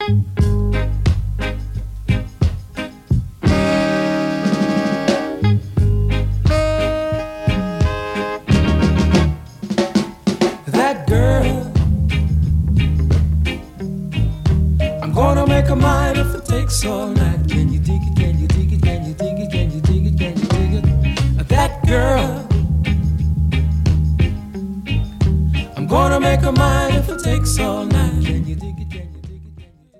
That girl, I'm gonna make her mine if it takes all night. Can you dig it? Can you dig it? Can you dig it? Can you dig it? Can you dig it? That girl, I'm gonna make her mine if it takes all night. Can you dig it?